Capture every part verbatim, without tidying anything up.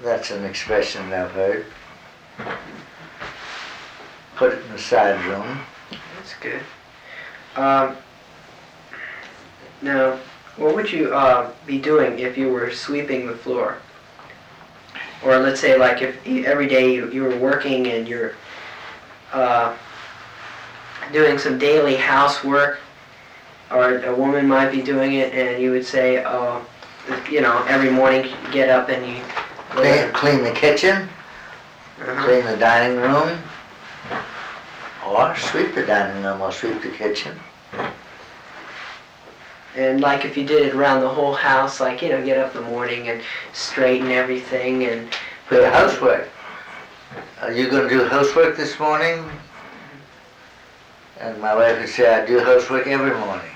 That's an expression I've heard. Put it in the side room. That's good. Um, now, what would you uh, be doing if you were sweeping the floor? Or let's say, like, if every day you, you were working and you're uh, doing some daily housework, or a woman might be doing it, and you would say, oh, you know, every morning you get up and you clean, clean the kitchen, uh-huh. clean the dining room, or sweep the dining room or sweep the kitchen. And like if you did it around the whole house, like, you know, get up in the morning and straighten everything and put the housework. Are you going to do housework this morning? And my wife would say, I do housework every morning.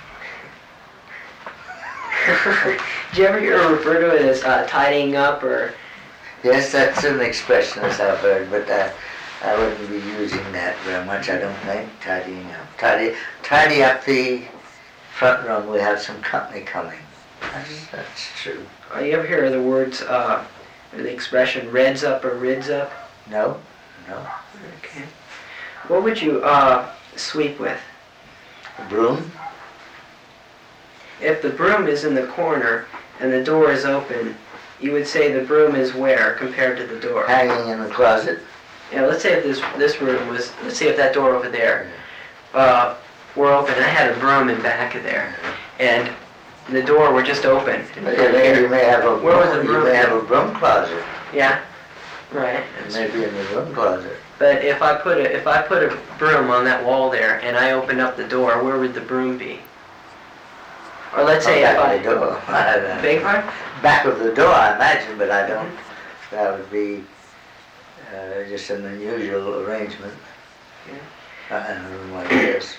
Do you ever hear her refer to it as uh, tidying up, or? Yes, that's an expression as I've heard, but uh, I wouldn't be using that very much, I don't think, tidying up. Tidy, tidy up the front room, we have some company coming. That's, that's true. Uh, you ever hear the words, uh, or the expression, reds up or rids up? No, no. Okay. What would you uh, sweep with? A broom. If the broom is in the corner and the door is open, you would say the broom is where compared to the door? Hanging in the closet. Yeah, let's say if this this room was, let's say if that door over there uh, were open, I had a broom in back of there, and the door were just open. Yeah, there you may have a Where was the broom, broom? you may have a broom closet. Yeah, right. It may be in the broom closet. But if I put a if I put a broom on that wall there and I opened up the door, where would the broom be? Or let's say back if I of the door. beg pardon? Back of the door, I imagine, but I don't. Mm-hmm. That would be uh, just an unusual arrangement. Yeah. Uh, in a room like this.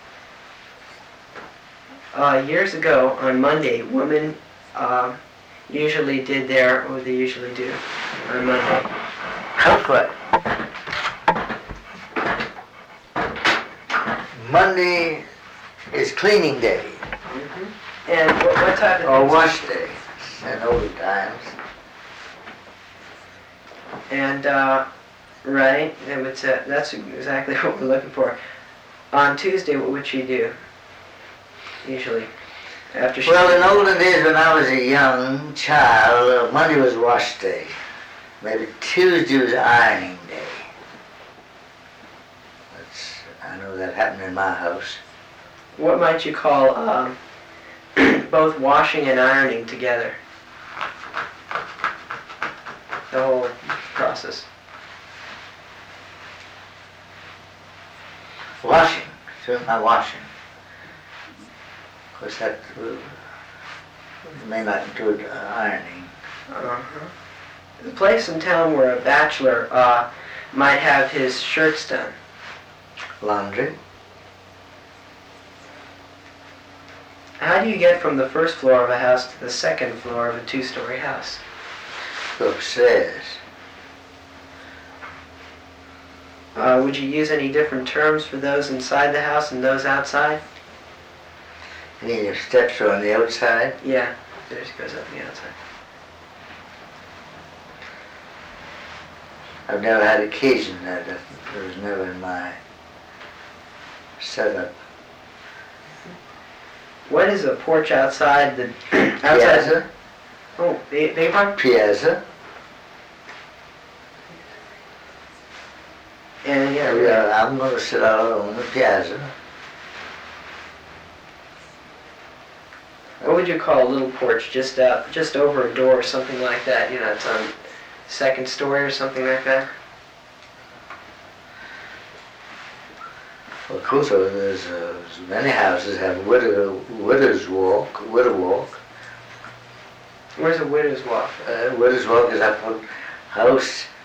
Uh, years ago on Monday, women uh, usually did their what would they usually do on Monday? Housework. Monday is cleaning day. Mm-hmm. And what, what type of or wash day in older times. And uh, right, and it's, uh, that's exactly what we're looking for. On Tuesday, what would she do? Usually, after she. Well, in olden days, when I was a young child, uh, Monday was wash day. Maybe Tuesday was ironing day. That's, I know that happened in my house. What might you call um, both washing and ironing together? The whole process. Washing, doing my washing. Of course, that uh, may not include uh, ironing. Uh-huh. The place in town where a bachelor uh, might have his shirts done. Laundry. How do you get from the first floor of a house to the second floor of a two-story house? Upstairs. Uh, would you use any different terms for those inside the house and those outside? You mean your steps are on the outside? Yeah, theirs goes up on the outside. I've never had occasion that. It was never in my setup. What is a porch outside the outside? Piazza. Oh, beg your pardon? Piazza. And yeah, Yeah, really. I'm going to sit out on the piazza. What would you call a little porch just out, just over a door or something like that? You know, it's on second story or something like that. Well, of course, there's uh, many houses have widow, widow's walk, widow walk. Where's a widow's walk? Uh, widow's walk is up a house